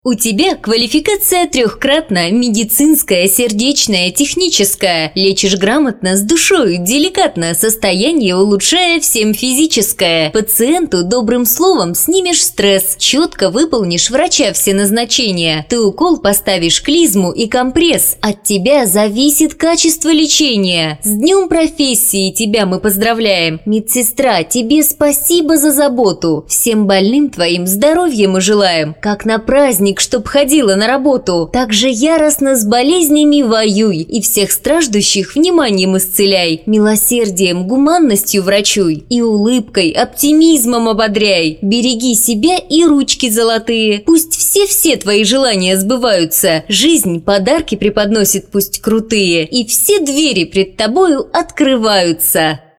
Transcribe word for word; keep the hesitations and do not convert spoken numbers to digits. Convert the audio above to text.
У тебя квалификация трехкратная, медицинская, сердечная, техническая. Лечишь грамотно, с душой, деликатно, состояние улучшая всем физическое. Пациенту добрым словом снимешь стресс, четко выполнишь врача все назначения. Ты укол поставишь, клизму и компресс. От тебя зависит качество лечения. С днем профессии тебя мы поздравляем. Медсестра, тебе спасибо за заботу. Всем больным твоим здоровья мы желаем. Как на праздник, чтоб ходила на работу, так же яростно с болезнями воюй и всех страждущих вниманием исцеляй, милосердием, гуманностью врачуй и улыбкой, оптимизмом ободряй. Береги себя и ручки золотые, пусть все-все твои желания сбываются, жизнь подарки преподносит пусть крутые, и все двери пред тобою открываются.